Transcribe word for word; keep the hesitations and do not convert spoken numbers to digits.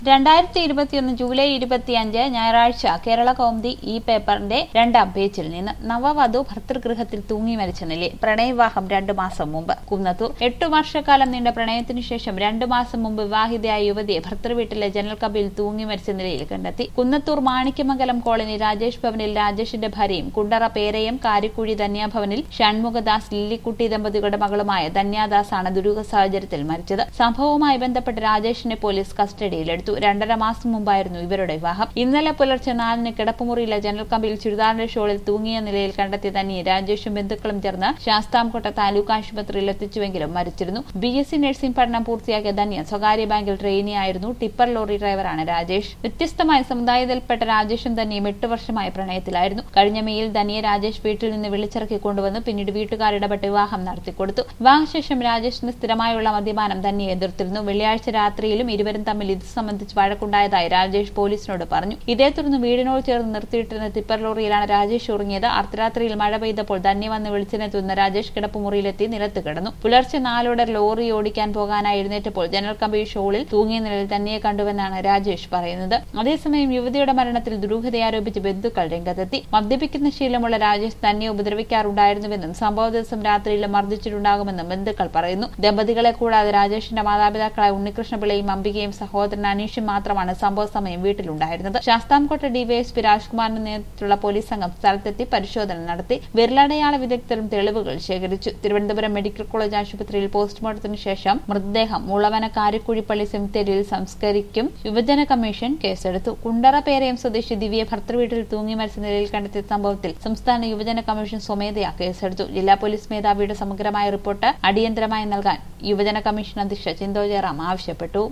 രണ്ടായിരത്തി ഇരുപത്തിയൊന്ന് ജൂലൈ ഇരുപത്തിയഞ്ച് ഞായറാഴ്ച കേരള കൗമുദി ഈ പേപ്പറിന്റെ രണ്ടാം പേജിൽ നിന്ന് നവവധു ഭർതൃഗൃഹത്തിൽ തൂങ്ങി മരിച്ച നിലയിൽ പ്രണയവിവാഹം രണ്ടു മാസം മുമ്പ്. കുന്നത്തൂർ എട്ടു വർഷക്കാലം നീണ്ട പ്രണയത്തിനു ശേഷം രണ്ടു മാസം മുമ്പ് വിവാഹിതയായ യുവതിയെ ഭർതൃവീട്ടിലെ ജനൽ കമ്പിയിൽ തൂങ്ങി മരിച്ച നിലയിൽ കണ്ടെത്തി. കുന്നത്തൂർ മാണിക്യമംഗലം കോളനി രാജേഷ് ഭവനിൽ രാജേഷിന്റെ ഭാര്യയും കുണ്ടറ പേരയം കാരിക്കുഴി ധന്യാഭവനിൽ ഷൺമുഖദാസ് ലില്ലിക്കുട്ടി ദമ്പതികളുടെ മകളുമായ ധന്യാദാസാണ് ദുരൂഹ സാഹചര്യത്തിൽ മരിച്ചത്. സംഭവവുമായി ബന്ധപ്പെട്ട് രാജേഷിനെ പോലീസ് കസ്റ്റഡിയിലെടുത്തു. രണ്ടര മാസം മുമ്പായിരുന്നു ഇവരുടെ വിവാഹം. ഇന്നലെ പുലർച്ചെ നാലിന് കിടപ്പുമുറിയിലെ ജനൽ കമ്പിയിൽ ചുരിദാറിന്റെ ഷോളിൽ തൂങ്ങിയ നിലയിൽ കണ്ടെത്തിയ തന്നെ രാജേഷും ബന്ധുക്കളും ചേർന്ന് ശാസ്താംകോട്ട താലൂക്ക് ആശുപത്രിയിൽ എത്തിച്ചുവെങ്കിലും മരിച്ചിരുന്നു. ബി എസ് സി നഴ്സിംഗ് പഠനം പൂർത്തിയാക്കിയ ധന്യ സ്വകാര്യ ബാങ്കിൽ ട്രെയിനിയായിരുന്നു. ടിപ്പർ ലോറി ഡ്രൈവറാണ് രാജേഷ്. വ്യത്യസ്തമായ സമുദായത്തിൽപ്പെട്ട രാജേഷും ധന്യയും എട്ട് വർഷമായി പ്രണയത്തിലായിരുന്നു. കഴിഞ്ഞ മെയിൽ ധന്യയെ രാജേഷ് വീട്ടിൽ നിന്ന് വിളിച്ചിറക്കി കൊണ്ടുവന്ന് പിന്നീട് വീട്ടുകാരിടപെട്ട് വിവാഹം നടത്തിക്കൊടുത്തു. വിവാഹശേഷം രാജേഷിന് സ്ഥിരമായുള്ള മദ്യപാനം ധന്യയെ എതിർത്തിരുന്നു. വെള്ളിയാഴ്ച രാത്രിയിലും ഇരുവരും തമ്മിൽ ഇത് സംബന്ധിച്ച് വഴക്കുണ്ടായതായി രാജേഷ് പോലീസിനോട് പറഞ്ഞു. ഇതേ തുടർന്ന് വീടിനോട് ചേർന്ന് നിർത്തിയിട്ടിരുന്ന ടിപ്പർ ലോറിയിലാണ് രാജേഷ് ഉറങ്ങിയത്. അർദ്ധരാത്രിയിൽ മഴ പെയ്തപ്പോൾ ധന്യ വന്ന് വിളിച്ചതിനെ തുടർന്ന് രാജേഷ് കിടപ്പുമുറിയിലെത്തി നിലത്ത് കിടന്നു. പുലർച്ചെ നാലോടെ ലോറി ഓടിക്കാൻ പോകാനായി എഴുന്നേറ്റപ്പോൾ ജനൽ കമ്പി ഷോളിൽ തൂങ്ങിയ നിലയിൽ ധന്യയെ കണ്ടുവെന്നാണ് രാജേഷ് പറയുന്നത്. അതേസമയം യുവതിയുടെ മരണത്തിൽ ദുരൂഹതയാരോപിച്ച് ബന്ധുക്കൾ രംഗത്തെത്തി. മദ്യപിക്കുന്ന ശീലമുള്ള രാജേഷ് ധന്യയെ ഉപദ്രവിക്കാറുണ്ടായിരുന്നുവെന്നും സംഭവ ദിവസം രാത്രിയിലും മർദ്ദിച്ചിട്ടുണ്ടാകുമെന്നും ബന്ധുക്കൾ പറയുന്നു. ദമ്പതികളെ കൂടാതെ രാജേഷിന്റെ മാതാപിതാക്കളായ ഉണ്ണികൃഷ്ണപിള്ളയും അംബികയും സഹോദരൻ അനീഷും മാത്രമാണ് സംഭവ സമയം വീട്ടിലുണ്ടായിരുന്നത്. ശാസ്താംകോട്ട ഡിവൈഎസ്പി രാജ്കുമാറിന്റെ നേതൃത്വത്തിലുള്ള പോലീസ് സംഘം സ്ഥലത്തെത്തി പരിശോധന നടത്തി. വിരലടയാള വിദഗ്ധരും തെളിവുകൾ ശേഖരിച്ചു. തിരുവനന്തപുരം മെഡിക്കൽ കോളേജ് ആശുപത്രിയിൽ പോസ്റ്റ്മോർട്ടത്തിന് ശേഷം മൃതദേഹം മുളവന കാരിക്കുഴിപ്പള്ളി സെമിത്തേരിയിൽ സംസ്കരിക്കും. യുവജന കമ്മീഷൻ കേസെടുത്തു. കുണ്ടറ പേരയം സ്വദേശി ദിവ്യയെ ഭർതൃവീട്ടിൽ തൂങ്ങി മരിച്ച നിലയിൽ കണ്ടെത്തിയ സംഭവത്തിൽ സംസ്ഥാന യുവജന കമ്മീഷൻ സ്വമേധയാ കേസെടുത്തു. ജില്ലാ പോലീസ് മേധാവിയുടെ സമഗ്രമായ റിപ്പോർട്ട് അടിയന്തരമായി നൽകാൻ യുവജന കമ്മീഷൻ അധ്യക്ഷ ചിന്തോ ജയറാം ആവശ്യപ്പെട്ടു.